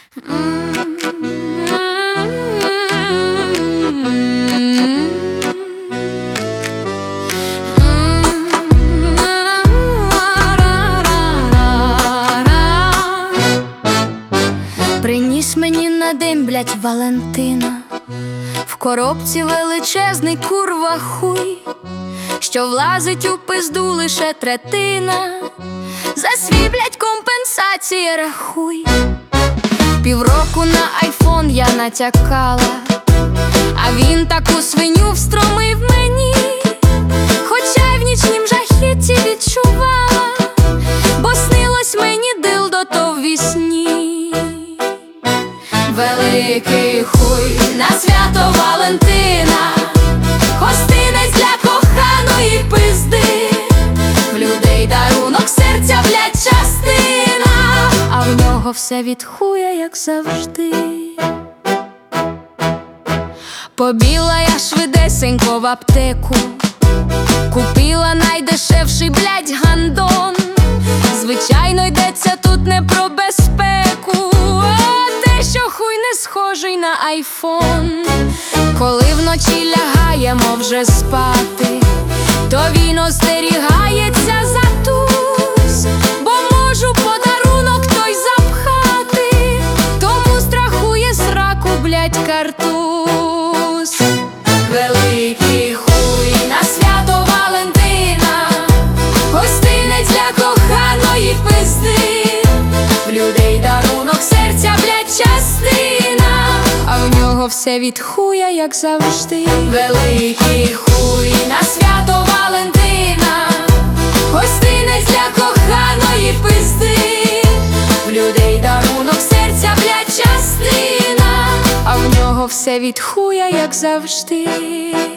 Приніс мені на день, блядь, Валентина в коробці величезний курва хуй, що влазить у пизду лише третина. За свій, блядь, компенсації рахуй. Півроку на айфон я натякала, а він таку свиню встромив мені, хоча й в нічнім жахітті відчувала, бо снилось мені дилдо то в вісні. Великий хуй на свято Валентина, гостинець для коханої пизди, в людей дарунок серця, блядь, частина, а в нього все від хуя, як завжди. Побіла я швидесенько в аптеку, купила найдешевший, блядь, гандон. Звичайно, йдеться тут не про безпеку, а те, що хуй не схожий на айфон. Коли вночі лягаємо вже спати, то він остерігається за туз, бо можу подарунок той запхати, тому страхує сраку, блядь, картуз. Великий хуй на свято Валентина, гостинець для коханої пизди, в людей дарунок серця, блядь, частина, а в нього все від хуя, як завжди. Великий хуй на свято Валентина, гостинець для коханої пизди, в людей дарунок серця, блядь, частина, а в нього все від хуя, як завжди.